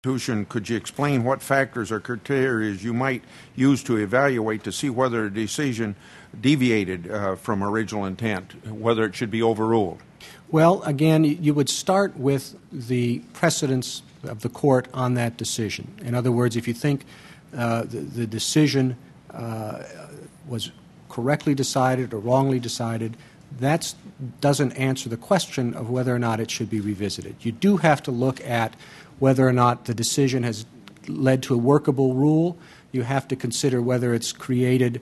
Constitution, could you explain what factors or criteria you might use to evaluate to see whether a decision deviated from original intent, whether it should be overruled? Well, again, you would start with the precedence of the court on that decision. In other words, if you think the decision was correctly decided or wrongly decided, that doesn't answer the question of whether or not it should be revisited. You do have to look at whether or not the decision has led to a workable rule. You have to consider whether it's created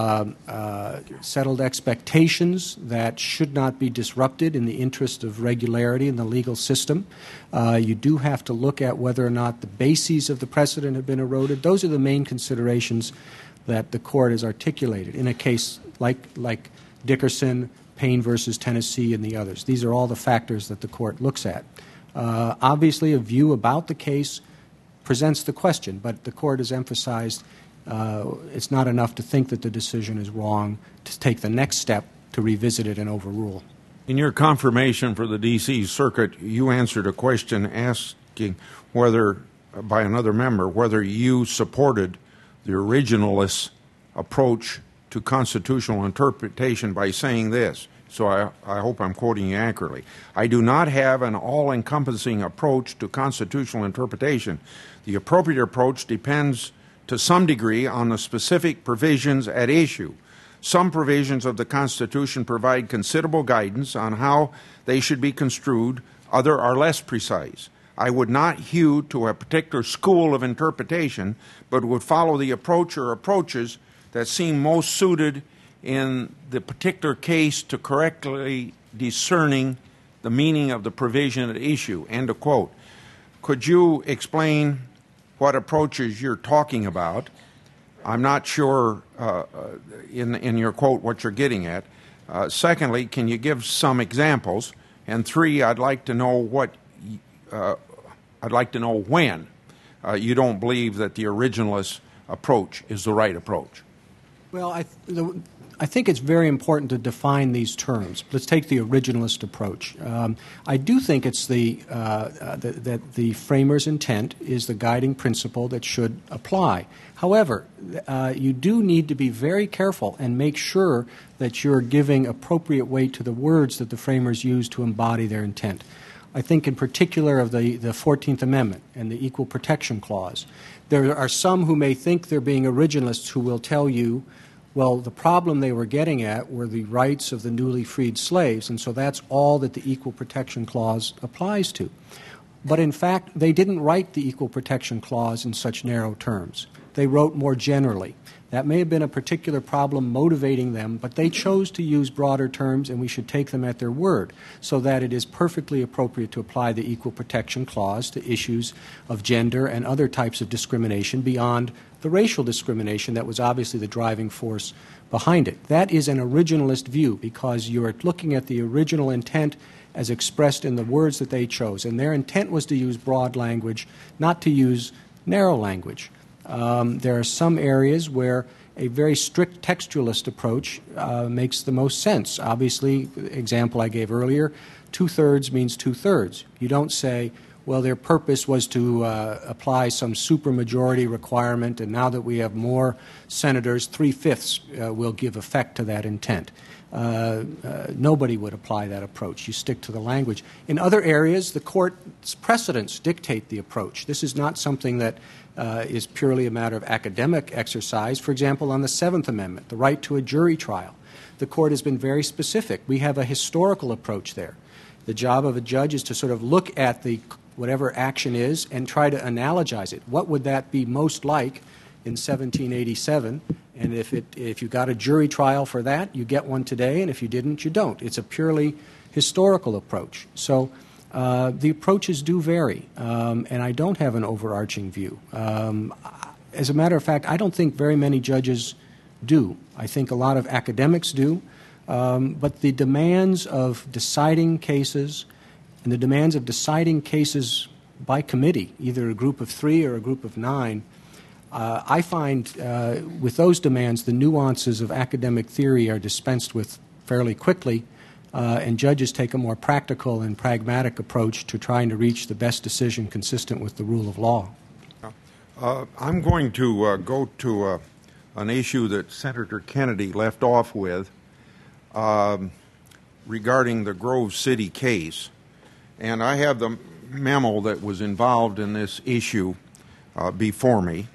settled expectations that should not be disrupted in the interest of regularity in the legal system. You do have to look at whether or not the bases of the precedent have been eroded. Those are the main considerations that the court has articulated in a case like Dickerson, Payne versus Tennessee, and the others. These are all the factors that the court looks at. Obviously, a view about the case presents the question, but the court has emphasized it's not enough to think that the decision is wrong to take the next step to revisit it and overrule. In your confirmation for the D.C. Circuit, you answered a question asking whether, by another member, whether you supported the originalist approach to constitutional interpretation by saying this. So I hope I'm quoting you accurately. I do not have an all-encompassing approach to constitutional interpretation. The appropriate approach depends to some degree on the specific provisions at issue. Some provisions of the Constitution provide considerable guidance on how they should be construed. Others are less precise. I would not hew to a particular school of interpretation, but would follow the approach or approaches that seem most suited in the particular case to correctly discerning the meaning of the provision at issue. End of quote. Could you explain what approaches you're talking about? I'm not sure in your quote what you're getting at. Secondly, can you give some examples? And three, I'd like to know when you don't believe that the originalist approach is the right approach. Well, I think it's very important to define these terms. Let's take the originalist approach. I do think it's that the framers' intent is the guiding principle that should apply. However, you do need to be very careful and make sure that you're giving appropriate weight to the words that the framers use to embody their intent. I think in particular of the 14th Amendment and the Equal Protection Clause. There are some who may think they're being originalists who will tell you, well, the problem they were getting at were the rights of the newly freed slaves, and so that's all that the Equal Protection Clause applies to. But in fact, they didn't write the Equal Protection Clause in such narrow terms. They wrote more generally. That may have been a particular problem motivating them, but they chose to use broader terms, and we should take them at their word, so that it is perfectly appropriate to apply the Equal Protection Clause to issues of gender and other types of discrimination beyond the racial discrimination that was obviously the driving force behind it. That is an originalist view because you are looking at the original intent as expressed in the words that they chose, and their intent was to use broad language, not to use narrow language. There are some areas where a very strict textualist approach makes the most sense. Obviously, the example I gave earlier, 2/3 means 2/3. You don't say, well, their purpose was to apply some supermajority requirement, and now that we have more senators, 3/5 will give effect to that intent. Nobody would apply that approach. You stick to the language. In other areas, the court's precedents dictate the approach. This is not something that is purely a matter of academic exercise. For example, on the 7th Amendment, the right to a jury trial, the court has been very specific. We have a historical approach there. The job of a judge is to sort of look at whatever action is and try to analogize it. What would that be most like in 1787? And if you got a jury trial for that, you get one today, and if you didn't, you don't. It's a purely historical approach. So the approaches do vary, and I don't have an overarching view. As a matter of fact, I don't think very many judges do. I think a lot of academics do, but the demands of deciding cases and the demands of deciding cases by committee, either a group of 3 or a group of 9, I find with those demands the nuances of academic theory are dispensed with fairly quickly, and judges take a more practical and pragmatic approach to trying to reach the best decision consistent with the rule of law. I'm going to go to an issue that Senator Kennedy left off with regarding the Grove City case. And I have the memo that was involved in this issue before me.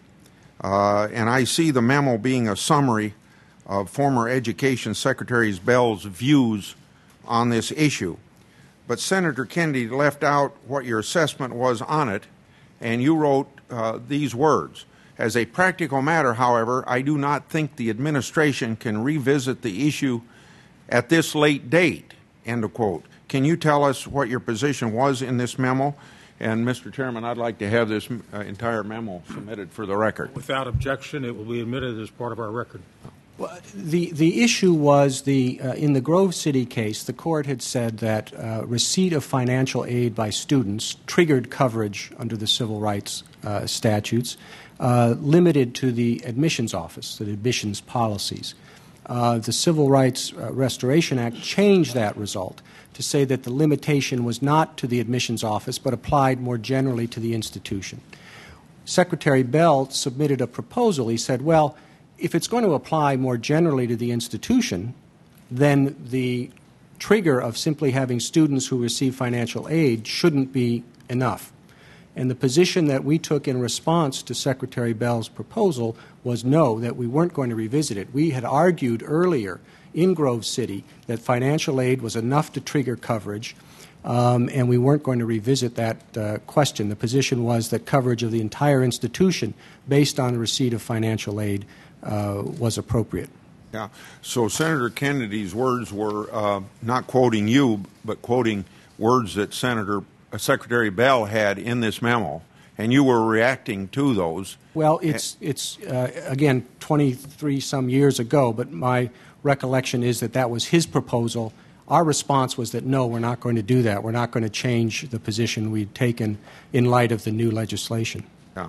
And I see the memo being a summary of former Education Secretary Bell's views on this issue. But Senator Kennedy left out what your assessment was on it, and you wrote these words. As a practical matter, however, I do not think the administration can revisit the issue at this late date, end of quote. Can you tell us what your position was in this memo? And, Mr. Chairman, I'd like to have this entire memo submitted for the record. Without objection, it will be admitted as part of our record. Well, the issue was in the Grove City case, the court had said that receipt of financial aid by students triggered coverage under the civil rights statutes, limited to the admissions office, the admissions policies. The Civil Rights Restoration Act changed that result to say that the limitation was not to the admissions office but applied more generally to the institution. Secretary Bell submitted a proposal. He said, well, if it's going to apply more generally to the institution, then the trigger of simply having students who receive financial aid shouldn't be enough. And the position that we took in response to Secretary Bell's proposal was no, that we weren't going to revisit it. We had argued earlier in Grove City that financial aid was enough to trigger coverage, and we weren't going to revisit that question. The position was that coverage of the entire institution based on the receipt of financial aid was appropriate. Yeah. So Senator Kennedy's words were not quoting you, but quoting words that Secretary Bell had in this memo, and you were reacting to those. Well, it's again 23 some years ago, but my recollection is that was his proposal. Our response was that no, we're not going to do that. We're not going to change the position we'd taken in light of the new legislation. Yeah.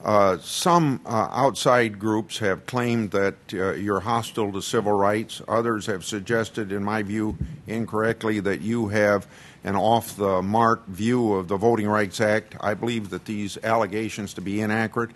Some outside groups have claimed that you're hostile to civil rights. Others have suggested, in my view, incorrectly, that you have an off-the-mark view of the Voting Rights Act. I believe that these allegations to be inaccurate,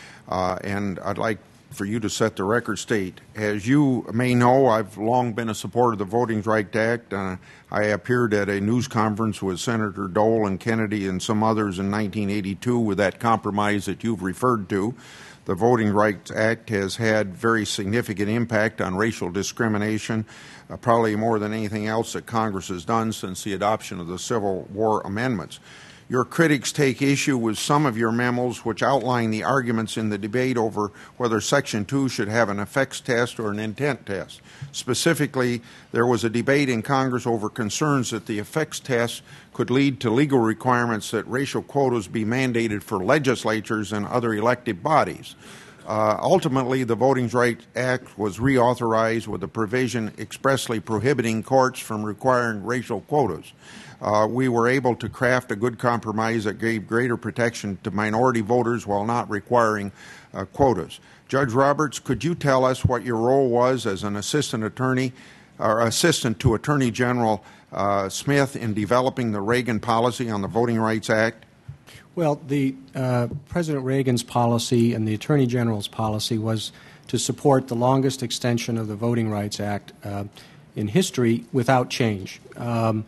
and I'd like for you to set the record straight. As you may know, I've long been a supporter of the Voting Rights Act. I appeared at a news conference with Senator Dole and Kennedy and some others in 1982 with that compromise that you've referred to. The Voting Rights Act has had very significant impact on racial discrimination, probably more than anything else that Congress has done since the adoption of the Civil War amendments. Your critics take issue with some of your memos which outline the arguments in the debate over whether Section 2 should have an effects test or an intent test. Specifically, there was a debate in Congress over concerns that the effects test could lead to legal requirements that racial quotas be mandated for legislatures and other elected bodies. Ultimately, the Voting Rights Act was reauthorized with a provision expressly prohibiting courts from requiring racial quotas. We were able to craft a good compromise that gave greater protection to minority voters while not requiring quotas. Judge Roberts, could you tell us what your role was as an assistant attorney or assistant to Attorney General Smith in developing the Reagan policy on the Voting Rights Act? Well, the President Reagan's policy and the Attorney General's policy was to support the longest extension of the Voting Rights Act in history without change. Some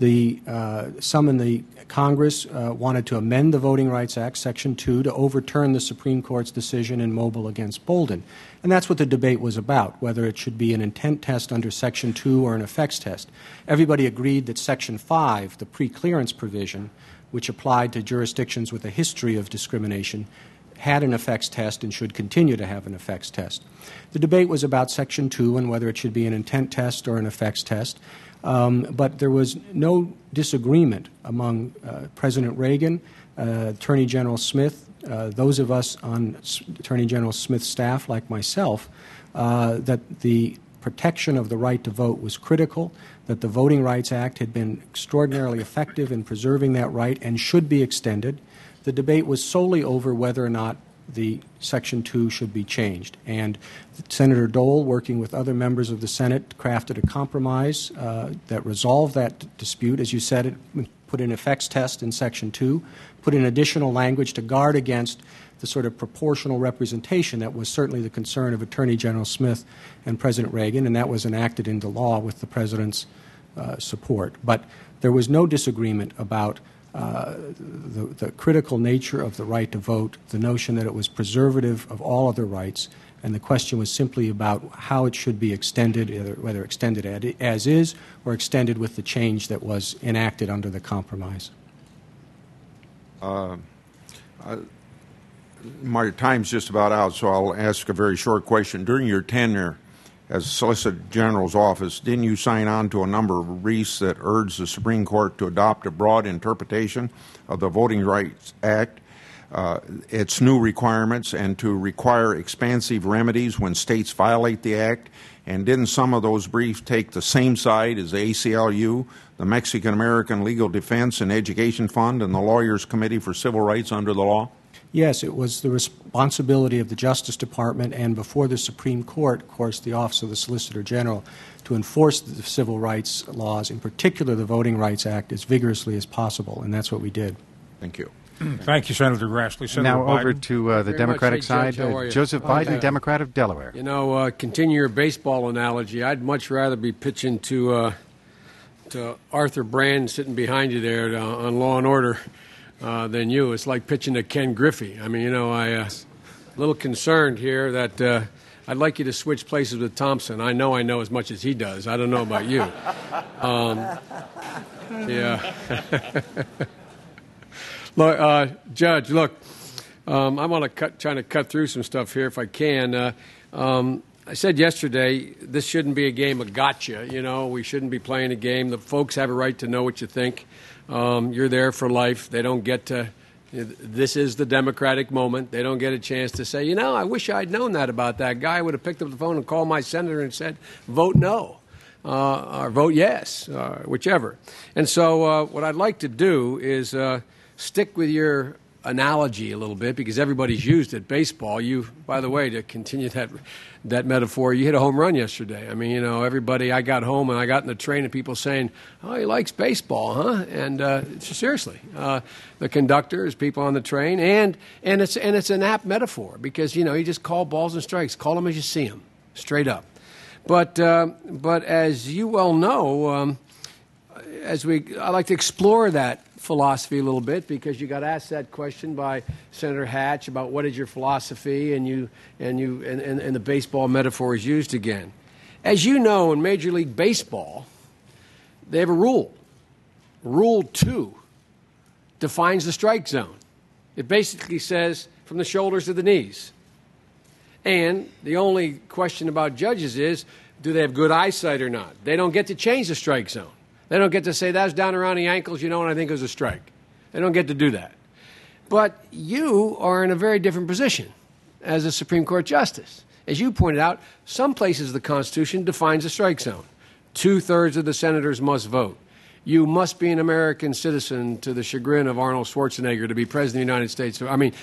in the Congress wanted to amend the Voting Rights Act, Section 2, to overturn the Supreme Court's decision in Mobile against Bolden. And that's what the debate was about, whether it should be an intent test under Section 2 or an effects test. Everybody agreed that Section 5, the preclearance provision, which applied to jurisdictions with a history of discrimination, had an effects test and should continue to have an effects test. The debate was about Section 2 and whether it should be an intent test or an effects test. But there was no disagreement among President Reagan, Attorney General Smith, those of us on Attorney General Smith's staff, like myself, that the protection of the right to vote was critical, that the Voting Rights Act had been extraordinarily effective in preserving that right and should be extended. The debate was solely over whether or not the Section 2 should be changed. And Senator Dole, working with other members of the Senate, crafted a compromise that resolved that dispute. As you said, it put an effects test in Section 2, put in additional language to guard against the sort of proportional representation that was certainly the concern of Attorney General Smith and President Reagan, and that was enacted into law with the President's support. But there was no disagreement about the critical nature of the right to vote, the notion that it was preservative of all other rights, and the question was simply about how it should be extended, whether extended as is or extended with the change that was enacted under the compromise. My time's just about out, so I'll ask a very short question. During your tenure as Solicitor General's office, didn't you sign on to a number of briefs that urged the Supreme Court to adopt a broad interpretation of the Voting Rights Act, its new requirements, and to require expansive remedies when states violate the Act? And didn't some of those briefs take the same side as the ACLU, the Mexican American Legal Defense and Education Fund, and the Lawyers Committee for Civil Rights under the law? Yes, it was the responsibility of the Justice Department and before the Supreme Court, of course, the Office of the Solicitor General, to enforce the civil rights laws, in particular the Voting Rights Act, as vigorously as possible, and that's what we did. Thank you. Thank you, Senator Grassley. Senator Now Biden. over to the Democratic side, Joseph Biden, Democrat of Delaware. You know, continue your baseball analogy. I'd much rather be pitching to Arthur Brand sitting behind you there on Law and Order than you. It's like pitching to Ken Griffey. I mean, you know, I'm a little concerned here that I'd like you to switch places with Thompson. I know as much as he does. I don't know about you. Yeah. Look, Judge, look, I want to trying to cut through some stuff here if I can. I said yesterday this shouldn't be a game of gotcha. You know, we shouldn't be playing a game. The folks have a right to know what you think. You're there for life. They don't get to. This is the Democratic moment. They don't get a chance to say, you know, I wish I'd known that about that guy. I would have picked up the phone and called my senator and said, vote no. Or vote yes, whichever. And so what I'd like to do is stick with your analogy a little bit because everybody's used it. Baseball, you, by the way, to continue that metaphor, you hit a home run yesterday. I mean, you know, everybody, I got home and I got in the train and people saying, oh, he likes baseball, huh? And seriously, the conductors, people on the train, and it's an apt metaphor because, you know, you just call balls and strikes. Call them as you see them, straight up. But as you well know, I like to explore that philosophy a little bit because you got asked that question by Senator Hatch about what is your philosophy, and the baseball metaphor is used again. As you know, in Major League Baseball, they have a rule. Rule 2 defines the strike zone. It basically says from the shoulders to the knees. And the only question about judges is, do they have good eyesight or not? They don't get to change the strike zone. They don't get to say, that's down around the ankles, you know, and I think it was a strike. They don't get to do that. But you are in a very different position as a Supreme Court justice. As you pointed out, some places the Constitution defines a strike zone. 2/3 of the senators must vote. You must be an American citizen to the chagrin of Arnold Schwarzenegger to be president of the United States. I mean,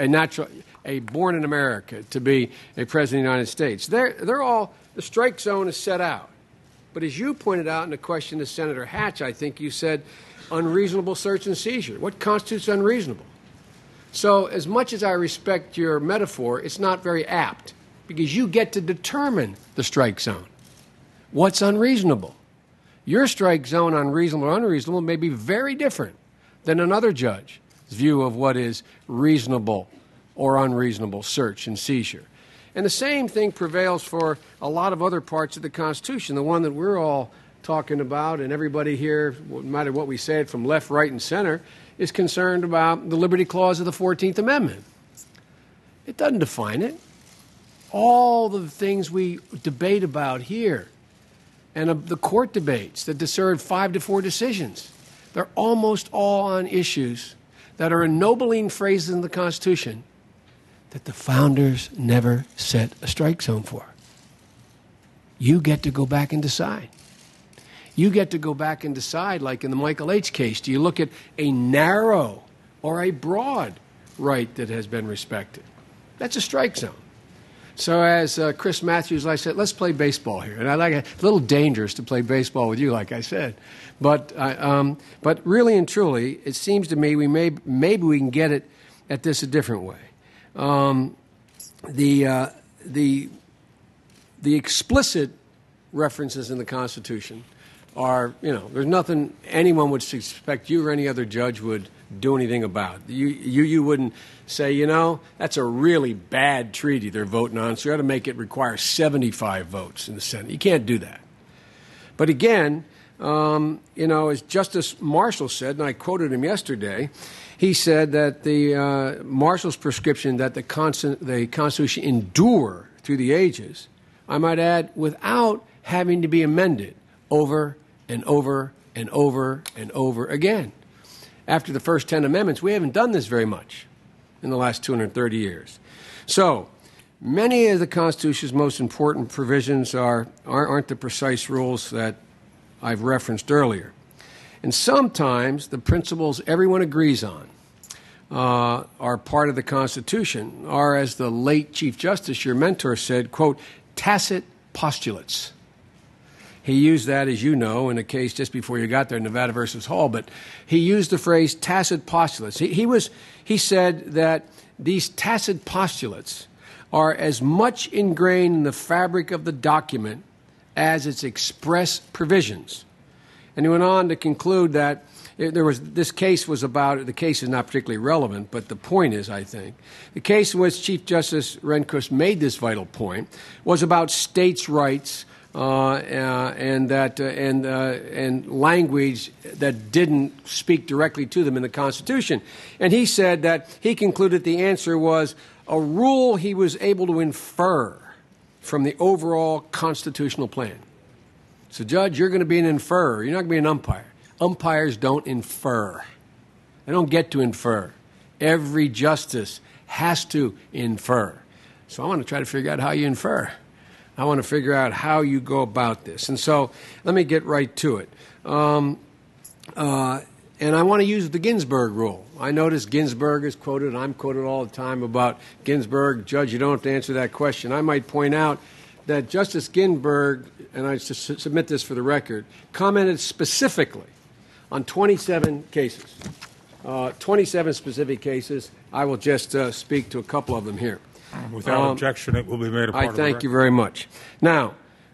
born in America to be a president of the United States. They're all, the strike zone is set out. But as you pointed out in the question to Senator Hatch, I think you said unreasonable search and seizure. What constitutes unreasonable? So as much as I respect your metaphor, it's not very apt because you get to determine the strike zone. What's unreasonable? Your strike zone, unreasonable or unreasonable, may be very different than another judge's view of what is reasonable or unreasonable search and seizure. And the same thing prevails for a lot of other parts of the Constitution. The one that we're all talking about, and everybody here, no matter what we say, from left, right, and center, is concerned about the Liberty Clause of the 14th Amendment. It doesn't define it. All the things we debate about here and the court debates that deserve 5-4 decisions, they're almost all on issues that are ennobling phrases in the Constitution that the founders never set a strike zone for. You get to go back and decide. You get to go back and decide, like in the Michael H. case, do you look at a narrow or a broad right that has been respected? That's a strike zone. So as Chris Matthews, I said, let's play baseball here. And I like it. A little dangerous to play baseball with you, like I said. But really and truly, it seems to me maybe we can get it at this a different way. The explicit references in the Constitution are, there's nothing anyone would suspect you or any other judge would do anything about. You wouldn't say, that's a really bad treaty they're voting on, so you ought to make it require 75 votes in the Senate. You can't do that. But again, as Justice Marshall said, and I quoted him yesterday, he said that the Marshall's prescription that the Constitution endure through the ages, I might add, without having to be amended over and over and over and over again. After the first 10 amendments, we haven't done this very much in the last 230 years. So many of the Constitution's most important provisions aren't the precise rules that I've referenced earlier. And sometimes the principles everyone agrees on are part of the Constitution, are, as the late Chief Justice, your mentor, said, quote, tacit postulates. He used that, as you know, in a case just before you got there, Nevada versus Hall, but he used the phrase tacit postulates. He said that these tacit postulates are as much ingrained in the fabric of the document as its express provisions. And he went on to conclude that the case is not particularly relevant, but the point is, I think, the case in which Chief Justice Rehnquist made this vital point was about states' rights and language that didn't speak directly to them in the Constitution. And he said that he concluded the answer was a rule he was able to infer from the overall constitutional plan. So, Judge, you're going to be an inferrer. You're not going to be an umpire. Umpires don't infer. They don't get to infer. Every justice has to infer. So I want to try to figure out how you infer. I want to figure out how you go about this. And so let me get right to it. And I want to use the Ginsburg rule. I notice Ginsburg is quoted, and I'm quoted all the time about Ginsburg. Judge, you don't have to answer that question. I might point out that Justice Ginsburg, and I submit this for the record, commented specifically on 27 cases. 27 specific cases. I will just speak to a couple of them here. Without objection, it will be made a part of the record. I thank you very much. Now,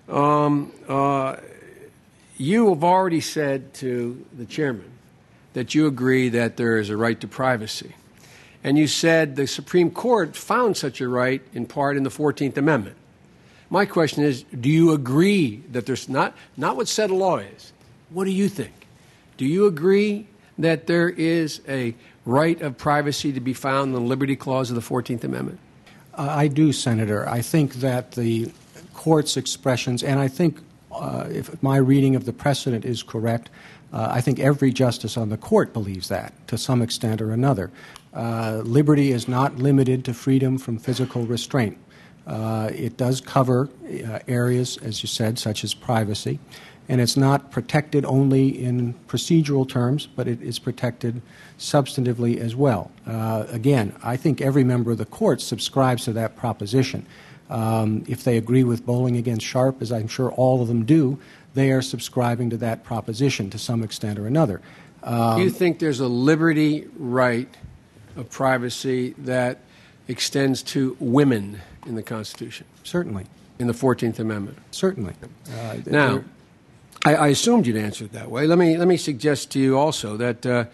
you have already said to the chairman that you agree that there is a right to privacy. And you said the Supreme Court found such a right in part in the 14th Amendment. My question is, do you agree that there's not what settled law is? What do you think? Do you agree that there is a right of privacy to be found in the Liberty Clause of the 14th Amendment? I do, Senator. I think that the Court's expressions, and I think if my reading of the precedent is correct, I think every justice on the Court believes that to some extent or another. Liberty is not limited to freedom from physical restraint. It does cover areas, as you said, such as privacy. And it's not protected only in procedural terms, but it is protected substantively as well. Again, I think every member of the Court subscribes to that proposition. If they agree with Bowling against Sharp, as I'm sure all of them do, they are subscribing to that proposition to some extent or another. Do you think there's a liberty right of privacy that extends to women in the Constitution? Certainly. In the 14th Amendment? Certainly. Now, I assumed you'd answer it that way. Let me suggest to you also that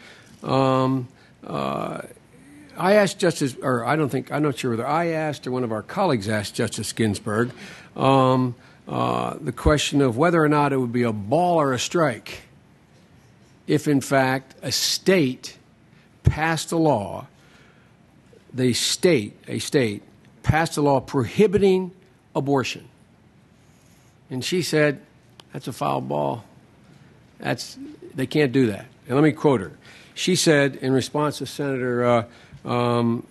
I asked Justice, or I'm not sure whether I asked or one of our colleagues asked Justice Ginsburg the question of whether or not it would be a ball or a strike if, in fact, a state passed a law, a state passed a law prohibiting abortion. And she said, that's a foul ball. They can't do that. And let me quote her. She said, in response to Senator Brownback,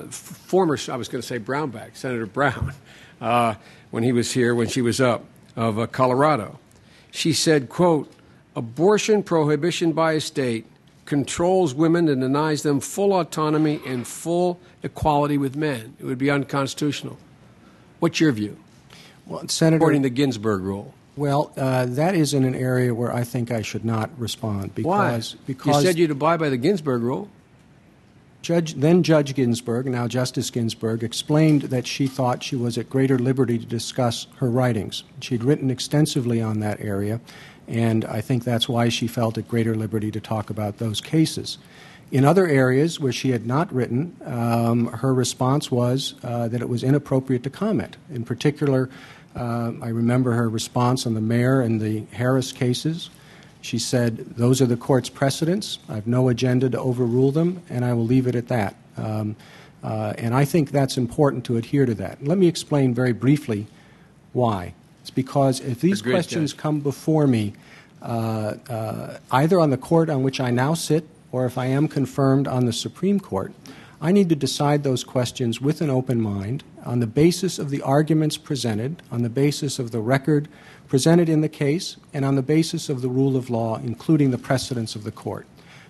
Senator Brown, when he was here, when she was up, of Colorado, she said, quote, abortion prohibition by a state controls women and denies them full autonomy and full equality with men. It would be unconstitutional. What's your view? Well, Senator, according to the Ginsburg rule. Well, that is in an area where I think I should not respond. Because, Why? Because you said you'd abide by the Ginsburg rule. Judge Ginsburg, now Justice Ginsburg, explained that she thought she was at greater liberty to discuss her writings. She'd written extensively on that area, and I think that's why she felt at greater liberty to talk about those cases. In other areas where she had not written, her response was that it was inappropriate to comment. In particular, I remember her response on the Mayer and the Harris cases. She said, those are the court's precedents. I have no agenda to overrule them, and I will leave it at that. And I think that's important to adhere to that. Let me explain very briefly why. It's because if these questions come before me, either on the court on which I now sit or if I am confirmed on the Supreme Court, I need to decide those questions with an open mind on the basis of the arguments presented, on the basis of the record presented in the case, and on the basis of the rule of law, including the precedents of the court,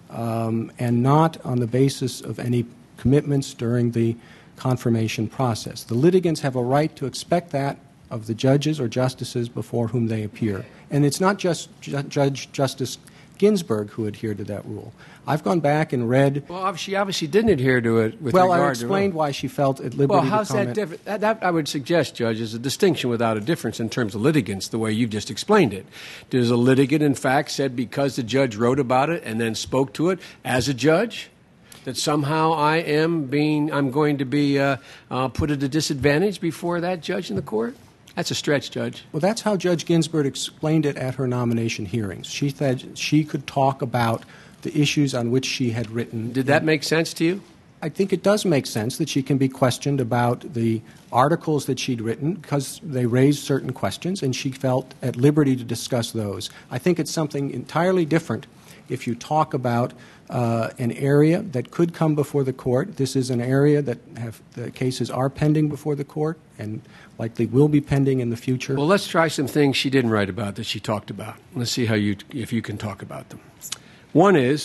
and not on the basis of any commitments during the confirmation process. The litigants have a right to expect that of the judges or justices before whom they appear. And it's not just Justice Ginsburg who adhered to that rule. I've gone back and read. Well, she obviously didn't adhere to it with regard regard to. Well, I explained why she felt at liberty to comment. Well, how's that different? That I would suggest, Judge, is a distinction without a difference in terms of litigants, the way you've just explained it. Does a litigant, in fact, said because the judge wrote about it and then spoke to it as a judge, that somehow I'm going to be put at a disadvantage before that judge in the court? That's a stretch, Judge. Well, that's how Judge Ginsburg explained it at her nomination hearings. She said she could talk about the issues on which she had written. Did that make sense to you? I think it does make sense that she can be questioned about the articles that she'd written because they raised certain questions, and she felt at liberty to discuss those. I think it's something entirely different if you talk about an area that could come before the court. This is an area that the cases are pending before the court and likely will be pending in the future. Well, let's try some things she didn't write about that she talked about. Let's see if you can talk about them. One is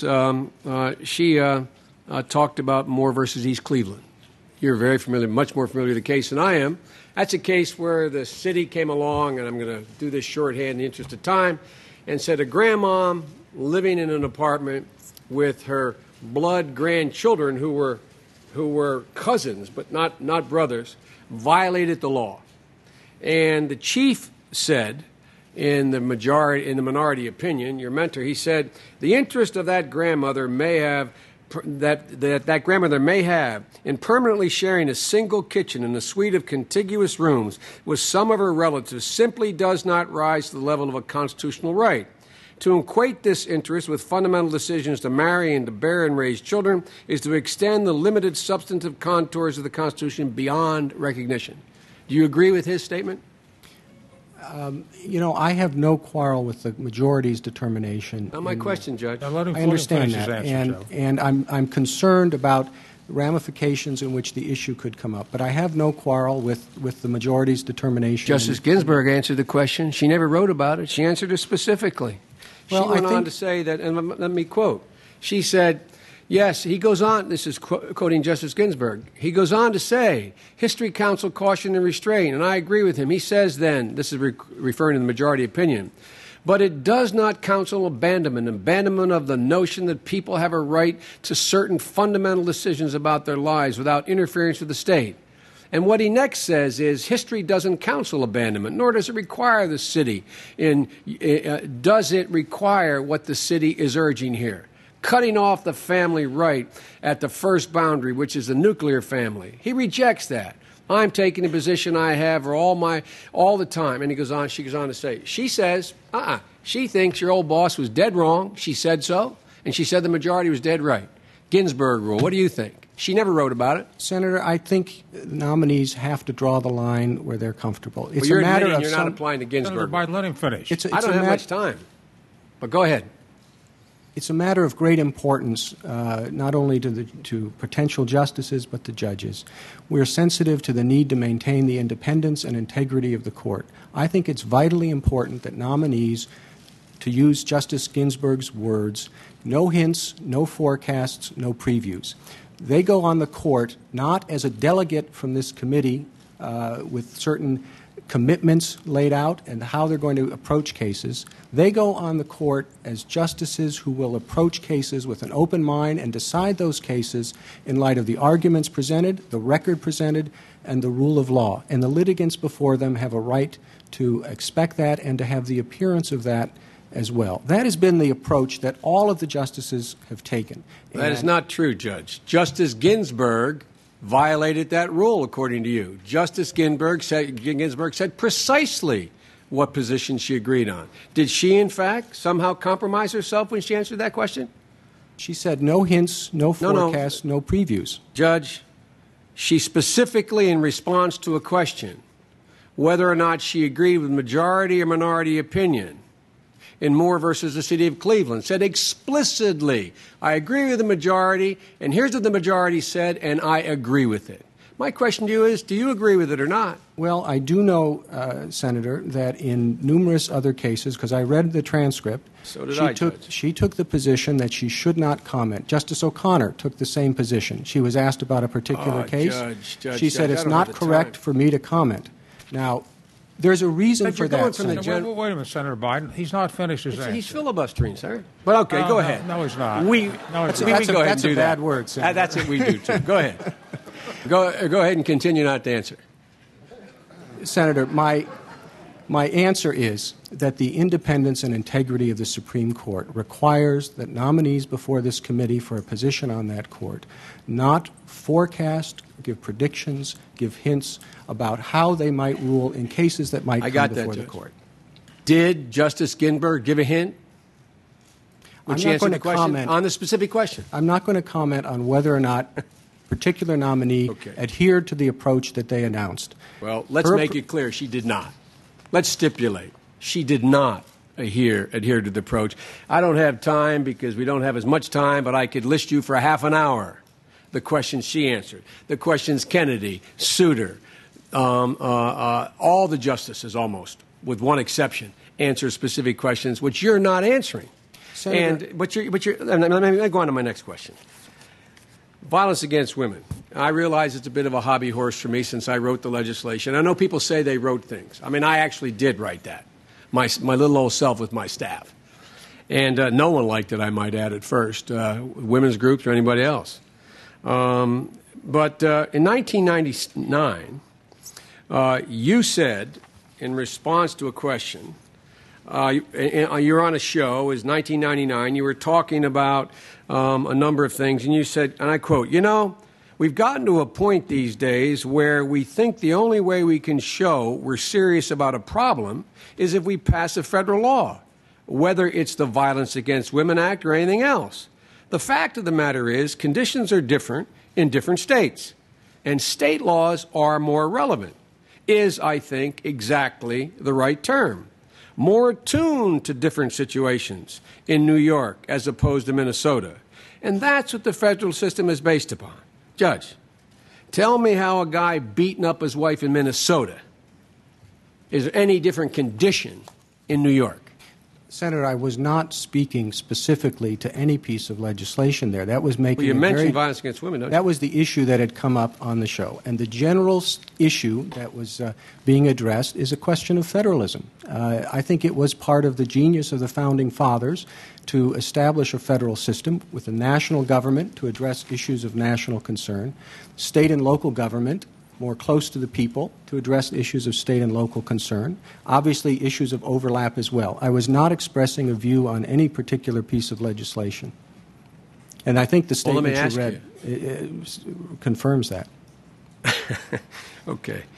she talked about Moore versus East Cleveland. You're very familiar, much more familiar with the case than I am. That's a case where the city came along, and I'm going to do this shorthand in the interest of time, and said a grandmom living in an apartment with her blood grandchildren who were cousins but not brothers violated the law. And the chief said, in the minority opinion, your mentor, he said, the interest of that grandmother may have that grandmother may have in permanently sharing a single kitchen and a suite of contiguous rooms with some of her relatives simply does not rise to the level of a constitutional right. To equate this interest with fundamental decisions to marry and to bear and raise children is to extend the limited substantive contours of the Constitution beyond recognition. Do you agree with his statement? I have no quarrel with the majority's determination. Not my question, Judge. I understand that, and I'm concerned about ramifications in which the issue could come up. But I have no quarrel with the majority's determination. Justice Ginsburg answered the question. She never wrote about it. She answered it specifically. She went on to say that, and let me quote, she said, yes, he goes on, this is quoting Justice Ginsburg, he goes on to say, history counsel caution and restraint, and I agree with him. He says then, this is referring to the majority opinion, but it does not counsel abandonment of the notion that people have a right to certain fundamental decisions about their lives without interference with the state. And what he next says is history doesn't counsel abandonment, nor does it require the city. Does it require what the city is urging here? Cutting off the family right at the first boundary, which is the nuclear family. He rejects that. I'm taking a position I have all the time. And she goes on to say, she says, she thinks your old boss was dead wrong. She said so. And she said the majority was dead right. Ginsburg rule. What do you think? She never wrote about it. Senator, I think nominees have to draw the line where they're comfortable. It's a matter of you're not applying to Ginsburg. Senator, let him finish. I don't have much time. But go ahead. It's a matter of great importance, not only to potential justices, but to judges. We're sensitive to the need to maintain the independence and integrity of the court. I think it's vitally important that nominees to use Justice Ginsburg's words, no hints, no forecasts, no previews. They go on the court not as a delegate from this committee with certain commitments laid out and how they're going to approach cases. They go on the court as justices who will approach cases with an open mind and decide those cases in light of the arguments presented, the record presented, and the rule of law. And the litigants before them have a right to expect that and to have the appearance of that as well. That has been the approach that all of the justices have taken. That is not true, Judge. Justice Ginsburg violated that rule, according to you. Justice Ginsburg said precisely what position she agreed on. Did she, in fact, somehow compromise herself when she answered that question? She said no hints, no forecasts, no previews. Judge, she specifically, in response to a question, whether or not she agreed with majority or minority opinion, in Moore versus the City of Cleveland, said explicitly, I agree with the majority, and here's what the majority said, and I agree with it. My question to you is, do you agree with it or not? Well, I do know, Senator, that in numerous other cases, because I read the transcript, so did I, Judge. She took the position that she should not comment. Justice O'Connor took the same position. She was asked about a particular case. Judge, she said it's not correct for me to comment. Now, there's a reason for that. Wait a minute, Senator Biden. He's not finished his answer. He's filibustering, sir. But okay, go ahead. No, he's not. That's a bad word, Senator. That's what we do, too. Go ahead. Go ahead and continue not to answer. Senator, my answer is that the independence and integrity of the Supreme Court requires that nominees before this committee for a position on that court not forecast, give predictions, give hints about how they might rule in cases that might come before the court. Did Justice Ginsburg give a hint? I'm not going to comment on the specific question. I'm not going to comment on whether or not a particular nominee adhered to the approach that they announced. Well, let's make it clear. She did not. Let's stipulate. She did not adhere to the approach. I don't have time because we don't have as much time, but I could list you for a half an hour the questions she answered, the questions Kennedy, Souter, all the justices almost, with one exception, answer specific questions which you're not answering. Senator, But let me go on to my next question. Violence against women. I realize it's a bit of a hobby horse for me since I wrote the legislation. I know people say they wrote things. I mean, I actually did write that, my little old self with my staff. And no one liked it, I might add, at first, women's groups or anybody else. But in 1999, you said, in response to a question, you're on a show, it was 1999, you were talking about a number of things, and you said, and I quote, we've gotten to a point these days where we think the only way we can show we're serious about a problem is if we pass a federal law, whether it's the Violence Against Women Act or anything else. The fact of the matter is conditions are different in different states, and state laws are more relevant, is, I think, exactly the right term. More attuned to different situations in New York as opposed to Minnesota. And that's what the federal system is based upon. Judge, tell me how a guy beating up his wife in Minnesota is any different condition in New York. Senator, I was not speaking specifically to any piece of legislation there. That was making you mentioned violence against women, don't you? That was the issue that had come up on the show. And the general issue that was being addressed is a question of federalism. I think it was part of the genius of the Founding Fathers to establish a federal system with a national government to address issues of national concern, state and local government more close to the people to address issues of state and local concern, obviously issues of overlap as well. I was not expressing a view on any particular piece of legislation. And I think the statement you read confirms that. Okay.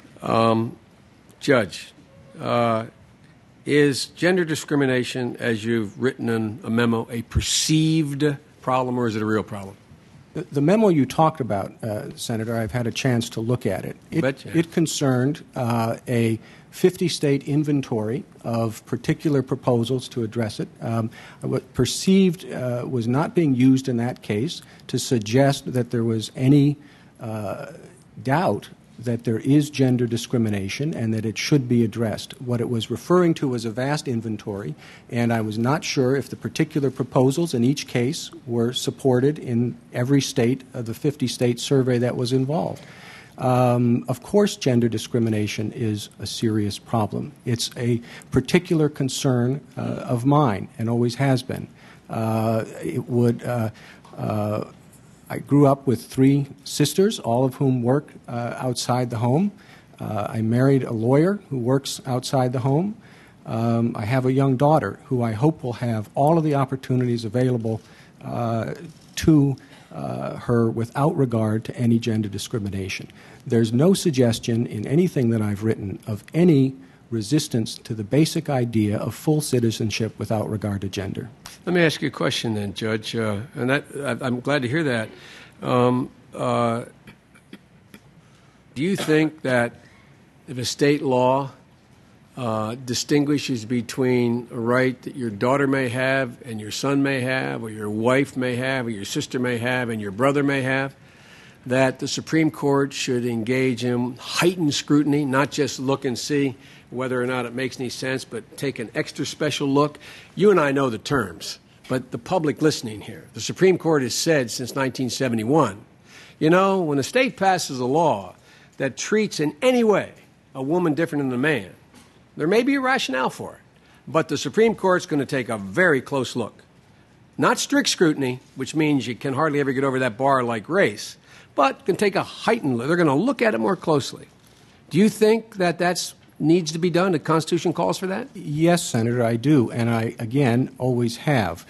Judge, is gender discrimination, as you've written in a memo, a perceived problem or is it a real problem? The memo you talked about, Senator, I've had a chance to look at it. It concerned a 50-state inventory of particular proposals to address it. What perceived was not being used in that case to suggest that there was any doubt that there is gender discrimination and that it should be addressed. What it was referring to was a vast inventory, and I was not sure if the particular proposals in each case were supported in every state of the 50-state survey that was involved. Of course, gender discrimination is a serious problem. It's a particular concern of mine and always has been. I grew up with 3 sisters, all of whom work outside the home. I married a lawyer who works outside the home. I have a young daughter who I hope will have all of the opportunities available to her without regard to any gender discrimination. There's no suggestion in anything that I've written of any resistance to the basic idea of full citizenship without regard to gender. Let me ask you a question then, Judge, and I'm glad to hear that. Do you think that if a state law distinguishes between a right that your daughter may have and your son may have, or your wife may have, or your sister may have, and your brother may have, that the Supreme Court should engage in heightened scrutiny, not just look and see whether or not it makes any sense, but take an extra special look? You and I know the terms, but the public listening here, the Supreme Court has said since 1971, when a state passes a law that treats in any way a woman different than a man, there may be a rationale for it, but the Supreme Court's going to take a very close look. Not strict scrutiny, which means you can hardly ever get over that bar like race, but can take a heightened look. They're going to look at it more closely. Do you think that that's needs to be done? The Constitution calls for that? Yes, Senator, I do, and I, again, always have.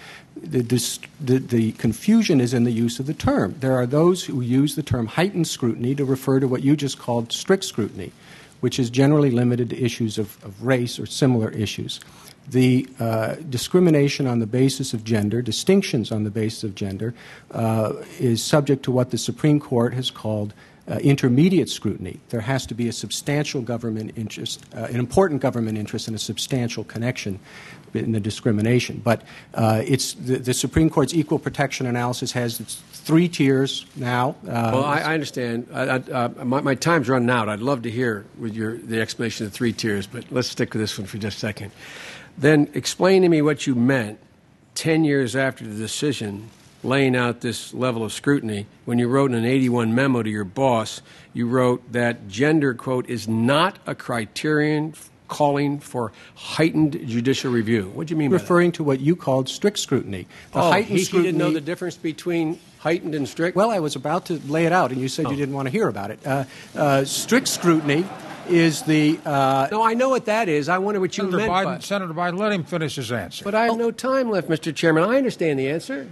The confusion is in the use of the term. There are those who use the term heightened scrutiny to refer to what you just called strict scrutiny, which is generally limited to issues of race or similar issues. The discrimination on the basis of gender, distinctions on the basis of gender, is subject to what the Supreme Court has called intermediate scrutiny. There has to be a substantial government interest, an important government interest, and a substantial connection in the discrimination. But the Supreme Court's equal protection analysis has 3 tiers now. Well, I understand. My time's running out. I'd love to hear with the explanation of the 3 tiers, but let's stick with this one for just a second. Then explain to me what you meant 10 years after the decision laying out this level of scrutiny when you wrote in an 81 memo to your boss, you wrote that gender, quote, is not a criterion calling for heightened judicial review. What do you mean by that? Referring to what you called strict scrutiny. He didn't know the difference between heightened and strict? Well, I was about to lay it out, and you said you didn't want to hear about it. Strict scrutiny is the... No, I know what that is. I wonder what you meant by... Senator Biden, let him finish his answer. But I have no time left, Mr. Chairman. I understand the answer.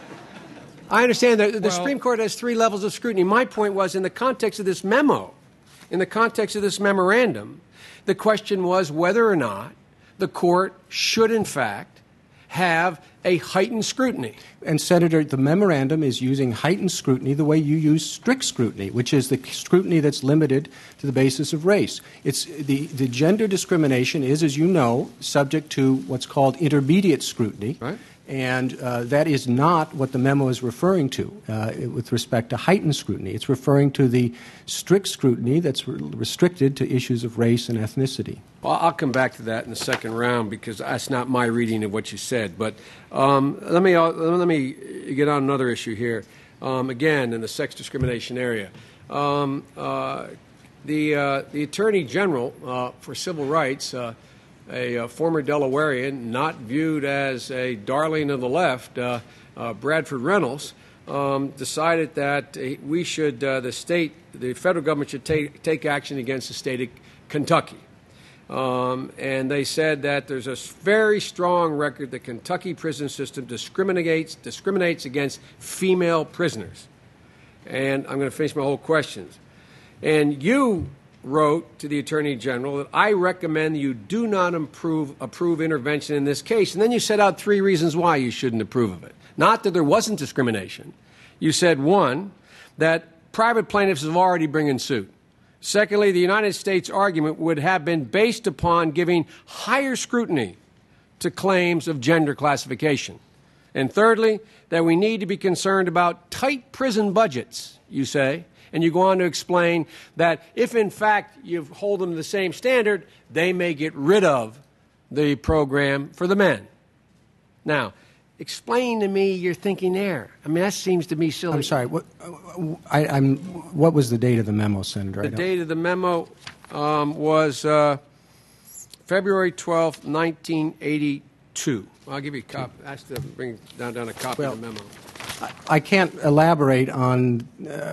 I understand that the Supreme Court has 3 levels of scrutiny. My point was, in the context of this memo, in the context of this memorandum, the question was whether or not the court should, in fact, have a heightened scrutiny. And, Senator, the memorandum is using heightened scrutiny the way you use strict scrutiny, which is the scrutiny that's limited to the basis of race. It's the gender discrimination is, as you know, subject to what's called intermediate scrutiny. Right. And that is not what the memo is referring to with respect to heightened scrutiny. It's referring to the strict scrutiny that's restricted to issues of race and ethnicity. Well, I'll come back to that in the second round because that's not my reading of what you said. But let me get on another issue here. Again, in the sex discrimination area, the Attorney General for Civil Rights. A former Delawarean, not viewed as a darling of the left, Bradford Reynolds, decided that we should, the federal government should take action against the state of Kentucky. And they said that there's a very strong record the Kentucky prison system discriminates against female prisoners. And I'm going to finish my whole questions. And you wrote to the Attorney General that I recommend you do not approve intervention in this case. And then you set out 3 reasons why you shouldn't approve of it. Not that there wasn't discrimination. You said, 1, that private plaintiffs have already bringing suit. Secondly, the United States argument would have been based upon giving higher scrutiny to claims of gender classification. And thirdly, that we need to be concerned about tight prison budgets, you say, And you go on to explain that if, in fact, you hold them to the same standard, they may get rid of the program for the men. Now, explain to me your thinking there. I mean, that seems to me silly. I'm sorry. What was the date of the memo, Senator? The date of the memo was February 12th, 1982. I'll give you a copy. I have to bring down a copy of the memo. I can't elaborate on.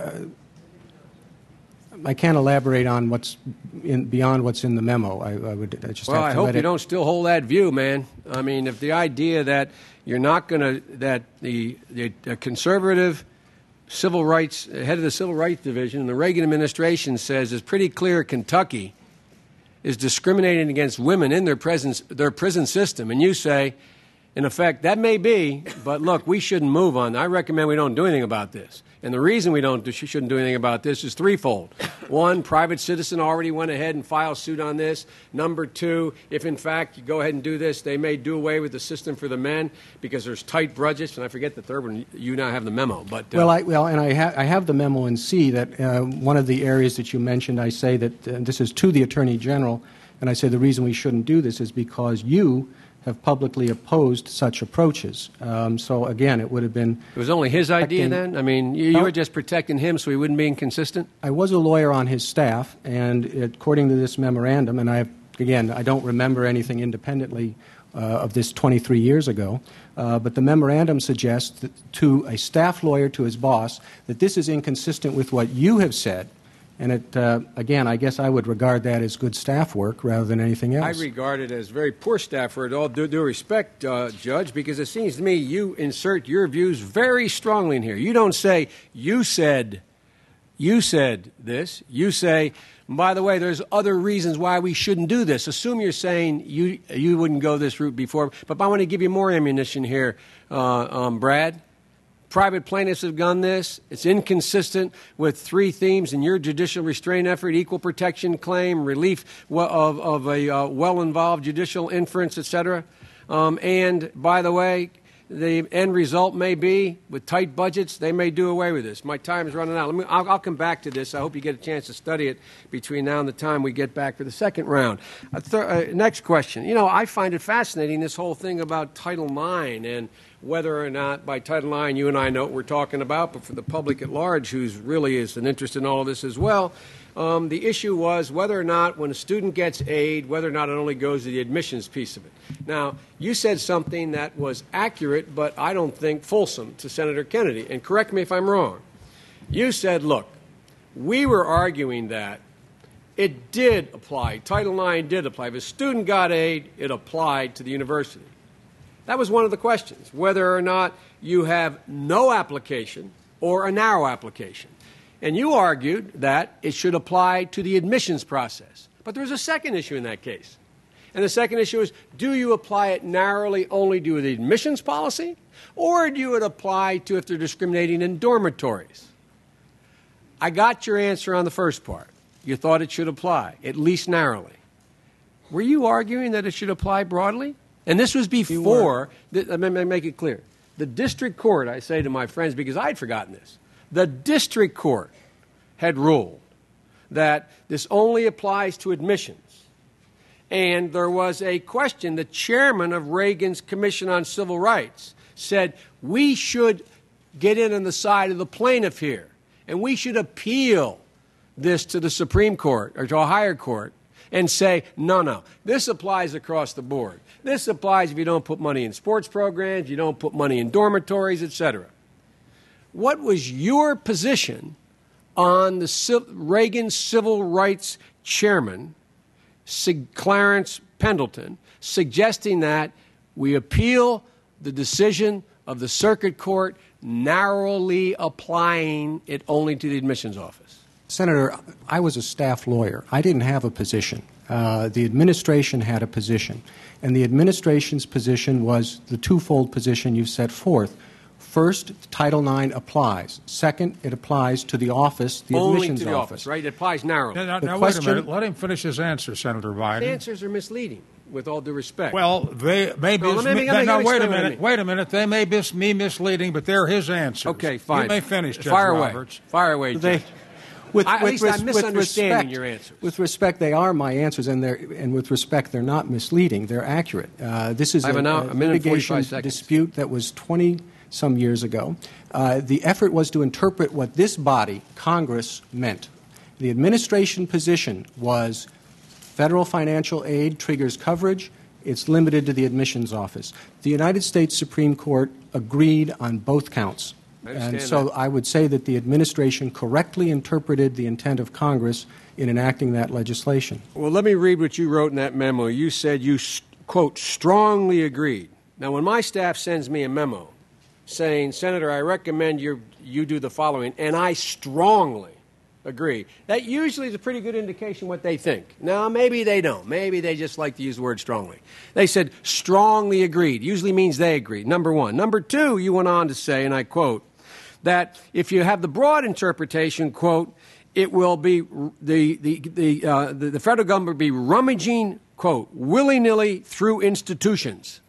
I can't elaborate on what's beyond what's in the memo. I just. Well, have to I hope let you it... don't still hold that view, man. I mean, if the idea that you're not going to, that the conservative civil rights head of the Civil Rights Division in the Reagan administration says it's pretty clear Kentucky is discriminating against women in their prison system, and you say, in effect, that may be, but look, we shouldn't move on. I recommend we don't do anything about this. And the reason we shouldn't do anything about this is threefold. One, private citizen already went ahead and filed suit on this. Number two, if in fact you go ahead and do this, they may do away with the system for the men because there's tight budgets. And I forget the third one. You now have the memo. But I have the memo in C that one of the areas that you mentioned, I say that this is to the Attorney General, and I say the reason we shouldn't do this is because you have publicly opposed such approaches. So, again, it would have been... It was only his idea then? I mean, you were just protecting him so he wouldn't be inconsistent? I was a lawyer on his staff, and according to this memorandum, and I don't remember anything independently of this 23 years ago, but the memorandum suggests that to a staff lawyer, to his boss, that this is inconsistent with what you have said. And again, I guess I would regard that as good staff work rather than anything else. I regard it as very poor staff work, all due respect, Judge, because it seems to me you insert your views very strongly in here. You don't say, you said this. You say, by the way, there's other reasons why we shouldn't do this. Assume you're saying you wouldn't go this route before, but I want to give you more ammunition here, Brad. Private plaintiffs have done this. It's inconsistent with three themes in your judicial restraint effort: equal protection claim, relief of a well-involved judicial inference, etc. And, by the way, the end result may be, with tight budgets, they may do away with this. My time is running out. I'll come back to this. I hope you get a chance to study it between now and the time we get back for the second round. Next question. You know, I find it fascinating, this whole thing about Title IX and whether or not by Title IX you and I know what we're talking about, but for the public at large who's really is an interest in all of this as well, the issue was whether or not when a student gets aid, whether or not it only goes to the admissions piece of it. Now, you said something that was accurate, but I don't think fulsome to Senator Kennedy, and correct me if I'm wrong. You said, look, we were arguing that it did apply, Title IX did apply. If a student got aid, it applied to the university. That was one of the questions, whether or not you have no application or a narrow application. And you argued that it should apply to the admissions process. But there's a second issue in that case. And the second issue is, do you apply it narrowly only to the admissions policy, or do you apply to if they're discriminating in dormitories? I got your answer on the first part. You thought it should apply, at least narrowly. Were you arguing that it should apply broadly? And this was before, let me make it clear, the district court, I say to my friends because I'd forgotten this, the district court had ruled that this only applies to admissions. And there was a question, the chairman of Reagan's Commission on Civil Rights said, we should get in on the side of the plaintiff here, and we should appeal this to the Supreme Court or to a higher court and say, no, this applies across the board. This applies if you don't put money in sports programs, you don't put money in dormitories, etc. What was your position on the Reagan Civil Rights Chairman, Clarence Pendleton, suggesting that we appeal the decision of the circuit court, narrowly applying it only to the admissions office? Senator, I was a staff lawyer. I didn't have a position. The administration had a position. And the administration's position was the twofold position you set forth. First, Title IX applies. Second, it applies to the office, the admissions office. Only to the office, right? It applies narrowly. Now wait a minute. Let him finish his answer, Senator Biden. The answers are misleading, with all due respect. Well, they may be... Wait a minute. They may be misleading, but they're his answers. Okay, fine. You may finish, Judge Fire Roberts. Away. Fire away, Judge. At least I'm misunderstanding your answers. With respect, they are my answers, and with respect, they're not misleading. They're accurate. This is a litigation dispute that was 20-some years ago. The effort was to interpret what this body, Congress, meant. The administration position was federal financial aid triggers coverage. It's limited to the admissions office. The United States Supreme Court agreed on both counts. And so I would say that the administration correctly interpreted the intent of Congress in enacting that legislation. Well, let me read what you wrote in that memo. You said you, quote, strongly agreed. Now, when my staff sends me a memo saying, Senator, I recommend you do the following, and I strongly agree, that usually is a pretty good indication what they think. Now, maybe they don't. Maybe they just like to use the word strongly. They said strongly agreed. Usually means they agreed, number one. Number two, you went on to say, and I quote, that if you have the broad interpretation, quote, it will be the federal government will be rummaging, quote, willy-nilly through institutions.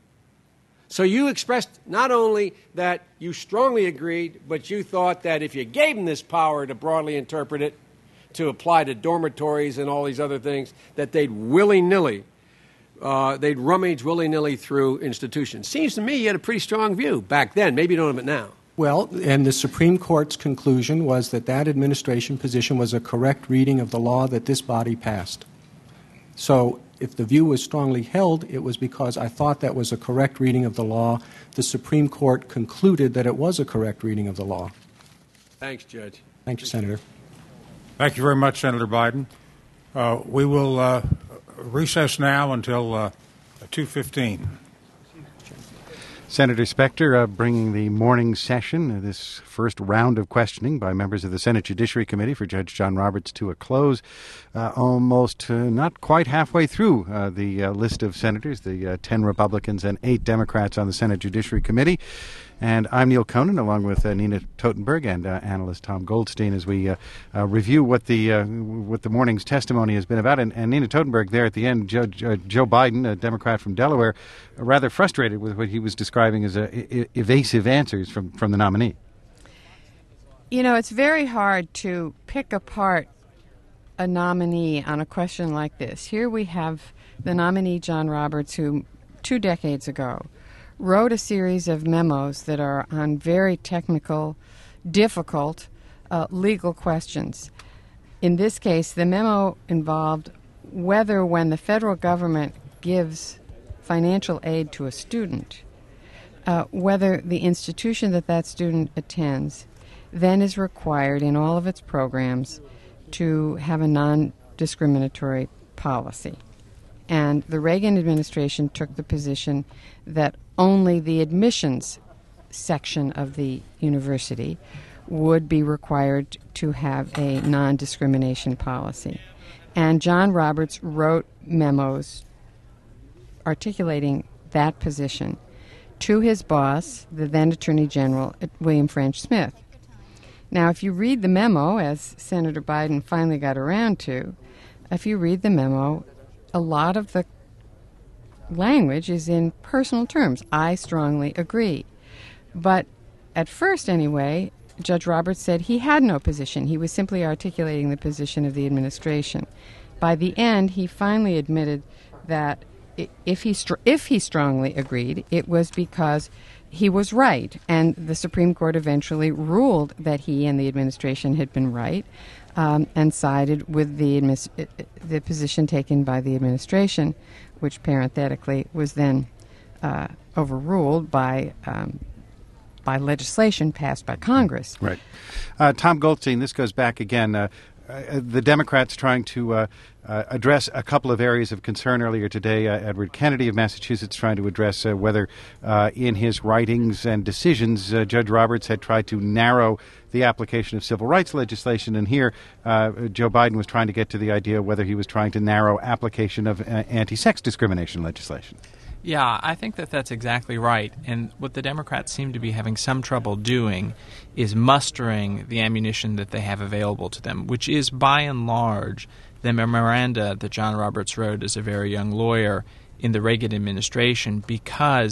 So you expressed not only that you strongly agreed, but you thought that if you gave them this power to broadly interpret it, to apply to dormitories and all these other things, that they'd willy-nilly, they'd rummage willy-nilly through institutions. Seems to me you had a pretty strong view back then. Maybe you don't have it now. Well, and the Supreme Court's conclusion was that that administration position was a correct reading of the law that this body passed. So if the view was strongly held, it was because I thought that was a correct reading of the law. The Supreme Court concluded that it was a correct reading of the law. Thanks, Judge. Thank you, Senator. Thank you very much, Senator Biden. We will recess now until 2:15. Senator Specter bringing the morning session, this first round of questioning by members of the Senate Judiciary Committee for Judge John Roberts to a close. Almost not quite halfway through the list of senators, the 10 Republicans and 8 Democrats on the Senate Judiciary Committee. And I'm Neil Conan, along with Nina Totenberg and analyst Tom Goldstein, as we review what the morning's testimony has been about. And Nina Totenberg, there at the end, Joe Biden, a Democrat from Delaware, rather frustrated with what he was describing as evasive answers from the nominee. You know, it's very hard to pick apart a nominee on a question like this. Here we have the nominee, John Roberts, who 2 decades ago wrote a series of memos that are on very technical, difficult legal questions. In this case, the memo involved whether when the federal government gives financial aid to a student, whether the institution that student attends then is required in all of its programs to have a non-discriminatory policy. And the Reagan administration took the position that only the admissions section of the university would be required to have a non-discrimination policy. And John Roberts wrote memos articulating that position to his boss, the then Attorney General, William French Smith. Now, if you read the memo, as Senator Biden finally got around to, if you read the memo, a lot of the language is in personal terms. I strongly agree. But at first, anyway, Judge Roberts said he had no position. He was simply articulating the position of the administration. By the end, he finally admitted that if he strongly agreed, it was because he was right. And the Supreme Court eventually ruled that he and the administration had been right and sided with the position taken by the administration, which parenthetically was then overruled by legislation passed by Congress. Right. Tom Goldstein, this goes back again. The Democrats trying to address a couple of areas of concern earlier today. Edward Kennedy of Massachusetts trying to address whether in his writings and decisions Judge Roberts had tried to narrow the application of civil rights legislation. And here Joe Biden was trying to get to the idea whether he was trying to narrow application of anti-sex discrimination legislation. Yeah, I think that's exactly right. And what the Democrats seem to be having some trouble doing is mustering the ammunition that they have available to them, which is, by and large, the memoranda that John Roberts wrote as a very young lawyer in the Reagan administration, because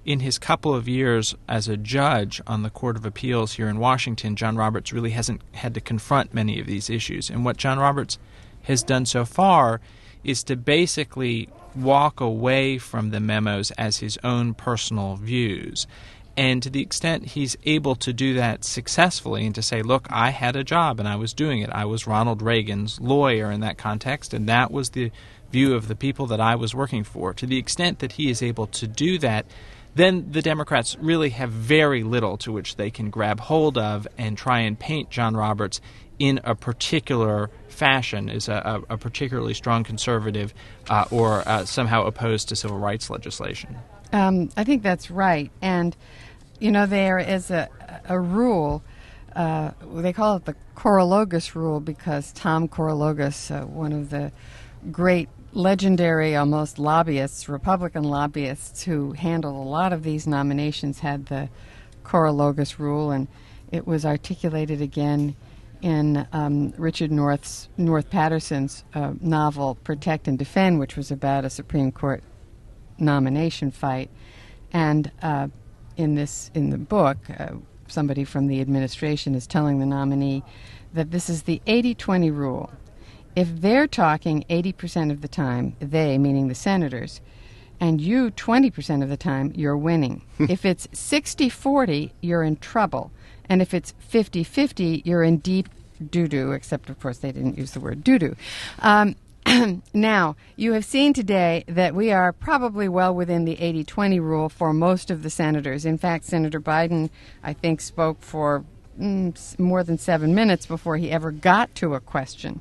in his couple of years as a judge on the Court of Appeals here in Washington, John Roberts really hasn't had to confront many of these issues. And what John Roberts has done so far is to basically walk away from the memos as his own personal views. And to the extent he's able to do that successfully and to say, look, I had a job and I was doing it. I was Ronald Reagan's lawyer in that context, and that was the view of the people that I was working for. To the extent that he is able to do that, then the Democrats really have very little to which they can grab hold of and try and paint John Roberts in a particular fashion as a particularly strong conservative or somehow opposed to civil rights legislation. I think that's right. And, you know, there is a rule, they call it the Corologos rule because Tom Corologos, one of the great legendary almost lobbyists, Republican lobbyists who handled a lot of these nominations, had the Corologos rule, and it was articulated again in Richard North Patterson's novel Protect and Defend, which was about a Supreme Court nomination fight. And in the book, somebody from the administration is telling the nominee that this is the 80-20 rule. If they're talking 80% of the time, they, meaning the senators, and you 20% of the time, you're winning. If it's 60-40, you're in trouble. And if it's 50-50, you're in deep doo-doo, except, of course, they didn't use the word doo-doo. Now, you have seen today that we are probably well within the 80-20 rule for most of the senators. In fact, Senator Biden, I think, spoke for more than 7 minutes before he ever got to a question.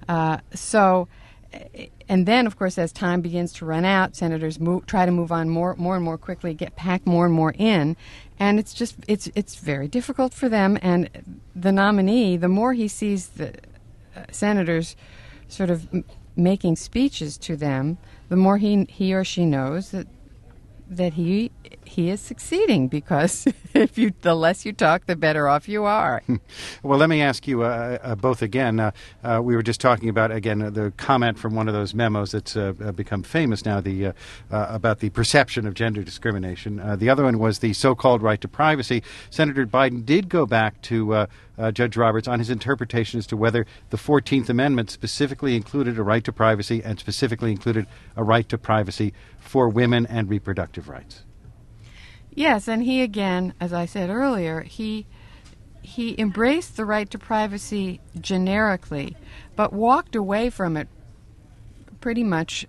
And then, of course, as time begins to run out, senators try to move on more and more quickly, get packed more and more in, and it's very difficult for them. And the nominee, the more he sees the senators sort of making speeches to them, the more he or she knows that he is succeeding, because the less you talk, the better off you are. Well, let me ask you both again. We were just talking about, again, the comment from one of those memos that's become famous now, about the perception of gender discrimination. The other one was the so-called right to privacy. Senator Biden did go back to Judge Roberts on his interpretation as to whether the 14th Amendment specifically included a right to privacy and specifically included a right to privacy for women and reproductive rights. Yes, and he, again, as I said earlier, he embraced the right to privacy generically, but walked away from it pretty much.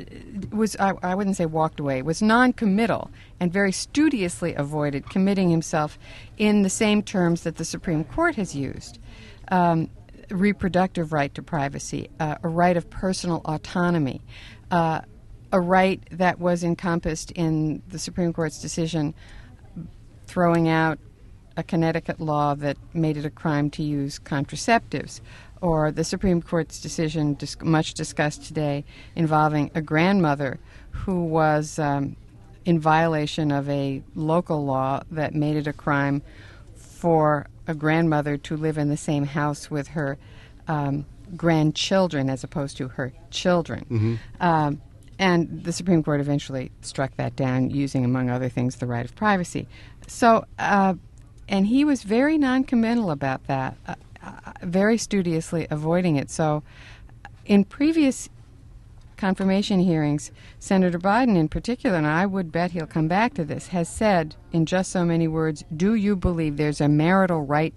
I wouldn't say walked away, was non-committal and very studiously avoided committing himself in the same terms that the Supreme Court has used. Reproductive right to privacy, a right of personal autonomy, a right that was encompassed in the Supreme Court's decision throwing out a Connecticut law that made it a crime to use contraceptives, or the Supreme Court's decision, much discussed today, involving a grandmother who was in violation of a local law that made it a crime for a grandmother to live in the same house with her grandchildren as opposed to her children. Mm-hmm. And the Supreme Court eventually struck that down, using, among other things, the right of privacy. So, and he was very noncommittal about that, very studiously avoiding it. So, in previous confirmation hearings, Senator Biden in particular, and I would bet he'll come back to this, has said in just so many words, do you believe there's a marital right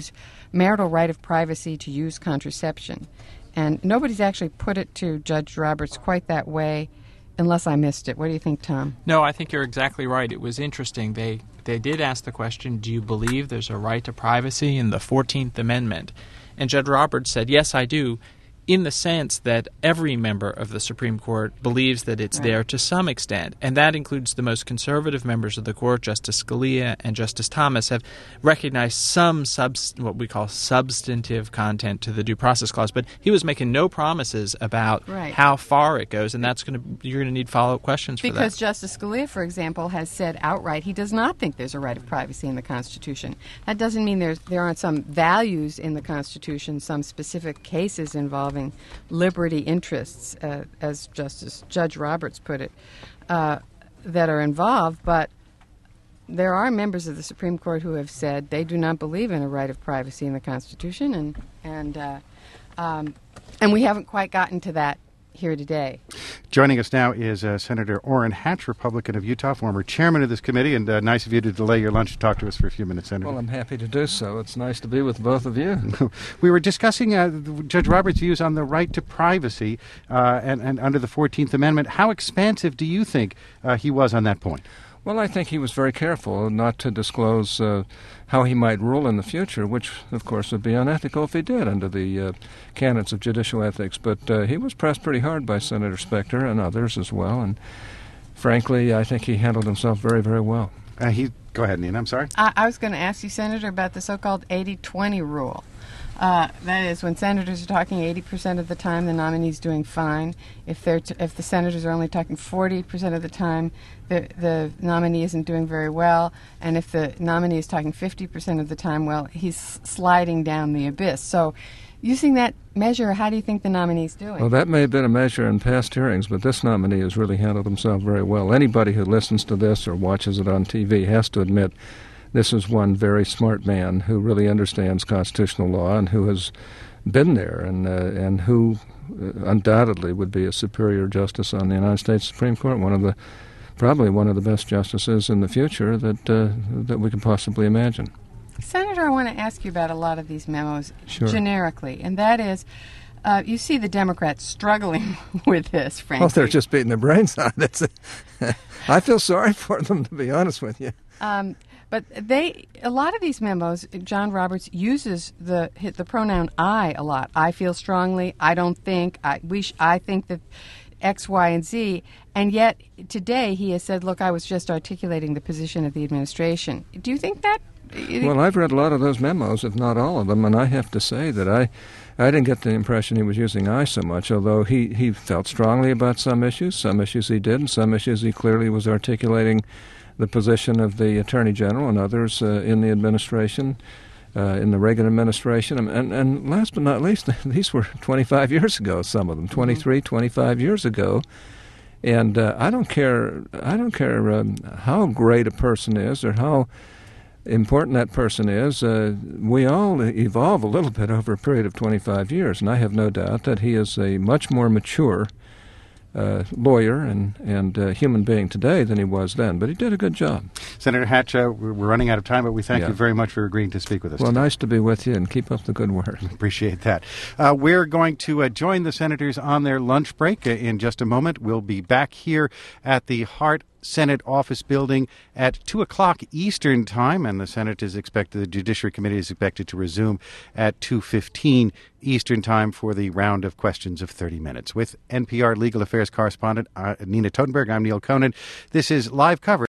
of privacy to use contraception? And nobody's actually put it to Judge Roberts quite that way, unless I missed it. What do you think, Tom? No, I think you're exactly right. It was interesting. They did ask the question, do you believe there's a right to privacy in the 14th Amendment? And Judge Roberts said, yes, I do, in the sense that every member of the Supreme Court believes that it's there to some extent. And that includes the most conservative members of the Court. Justice Scalia and Justice Thomas have recognized some what we call substantive content to the Due Process Clause. But he was making no promises about how far it goes, and you're going to need follow-up questions for that. Because Justice Scalia, for example, has said outright he does not think there's a right of privacy in the Constitution. That doesn't mean there aren't some values in the Constitution, some specific cases involving liberty interests, as Judge Roberts put it, that are involved. But there are members of the Supreme Court who have said they do not believe in a right of privacy in the Constitution, and we haven't quite gotten to that here today. Joining us now is Senator Orrin Hatch, Republican of Utah, former chairman of this committee, and nice of you to delay your lunch to talk to us for a few minutes, Senator. Well, I'm happy to do so. It's nice to be with both of you. We were discussing Judge Roberts' views on the right to privacy and under the 14th Amendment. How expansive do you think he was on that point? Well, I think he was very careful not to disclose how he might rule in the future, which, of course, would be unethical if he did under the canons of judicial ethics. But he was pressed pretty hard by Senator Specter and others as well, and frankly, I think he handled himself very, very well. Go ahead, Nina. I'm sorry. I was going to ask you, Senator, about the so-called 80-20 rule. That is, when senators are talking 80% of the time, the nominee's doing fine. If the senators are only talking 40% of the time, the nominee isn't doing very well. And if the nominee is talking 50% of the time, well, he's sliding down the abyss. So, using that measure, how do you think the nominee's doing? Well, that may have been a measure in past hearings, but this nominee has really handled himself very well. Anybody who listens to this or watches it on TV has to admit this is one very smart man who really understands constitutional law and who has been there and who undoubtedly would be a superior justice on the United States Supreme Court, probably one of the best justices in the future that we can possibly imagine. Senator, I want to ask you about a lot of these memos generically, and that is, you see the Democrats struggling with this, frankly. Oh, they're just beating their brains out. I feel sorry for them, to be honest with you. But a lot of these memos, John Roberts uses the pronoun I a lot. I feel strongly. I don't think. I think that X, Y, and Z. And yet today he has said, "Look, I was just articulating the position of the administration." Do you think that? Well, I've read a lot of those memos, if not all of them, and I have to say that I didn't get the impression he was using I so much, although he felt strongly about some issues. Some issues he did, and some issues he clearly was articulating the position of the Attorney General and others in the administration, in the Reagan administration. And last but not least, these were 25 years ago, some of them, 23, 25 years ago. And I don't care how great a person is or how important that person is. We all evolve a little bit over a period of 25 years, and I have no doubt that he is a much more mature lawyer and human being today than he was then, but he did a good job. Senator Hatch, we're running out of time, but we thank you very much for agreeing to speak with us. Well, today. Nice to be with you, and keep up the good work. Appreciate that. We're going to join the senators on their lunch break in just a moment. We'll be back here at the Hart Senate Office Building at 2 o'clock Eastern Time, and the Judiciary Committee is expected to resume at 2:15 Eastern Time for the round of questions of 30 minutes. With NPR Legal Affairs correspondent Nina Totenberg, I'm Neil Conan. This is live coverage